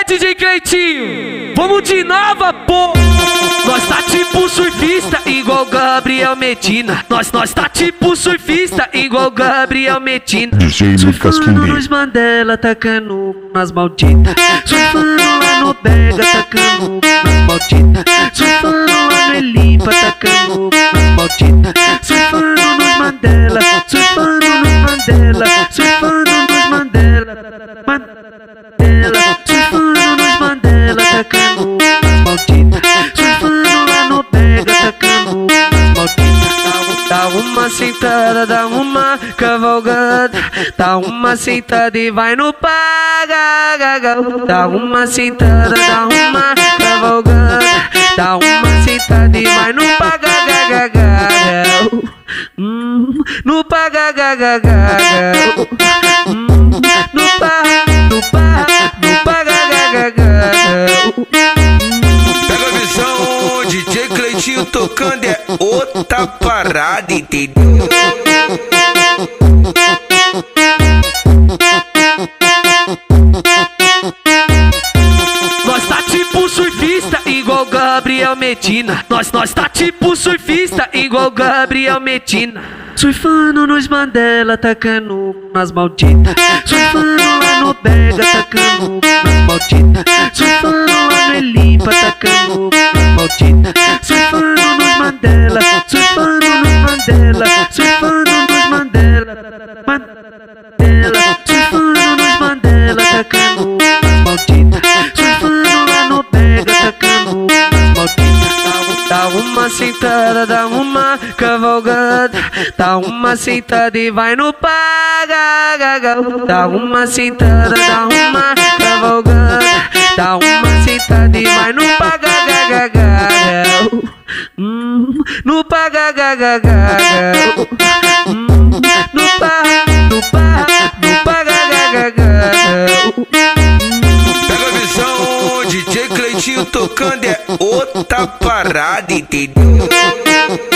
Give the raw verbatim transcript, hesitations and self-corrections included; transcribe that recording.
D J Cleitinho, vamos de nova, pô. Nós tá tipo surfista, igual Gabriel Medina. Nós, nós tá tipo surfista, igual Gabriel Medina. D J Lucas Surfando King. nos Mandela, tacando nas malditas. Surfando lá no Bega, tacando nas malditas. Surfando lá no Elimpa, tacando nas malditas. Surfando nos Mandela, surfando nos Mandela. Surfando nos Mandela, Mandela. Surfando nos Mandela, tacando nas malditas. Surfando lá no Bega, tacando nas malditas. Dá uma sentada, dá uma cavalgada. Dá uma sentada e vai no paga. Dá uma sentada, dá uma cavalgada. Dá uma sentada e vai no paga. Hum, no paga. Hum, no pa, no pa, no paga. Pega a visão, D J Cleitinho tocando é outra parada, entendeu? Nós tá tipo surfista, igual Gabriel Medina. Nós, nós tá tipo surfista, igual Gabriel Medina. Surfando nos Mandela, tacando nas malditas. Surfando lá no Bega, tacando nas malditas. Surfando lá no Elimpa, tacando nas malditas. Surfando nos Mandela, surfando nos Mandela. Surfando nos Mandela, Mandela. Surfando nos Mandela, tacando nas malditas. Surfando lá no Bega, tacando nas malditas. Dá uma sentada, dá uma cavalgada. Dá uma sentada e vai no paga. Dá uma sentada, dá uma cavalgada. Dá uma sentada e vai no paga. Hum, no paga. Hum, no pa, no pa, no paga. Pega a visão, D J Cleitinho tocando é outra parada, entendeu?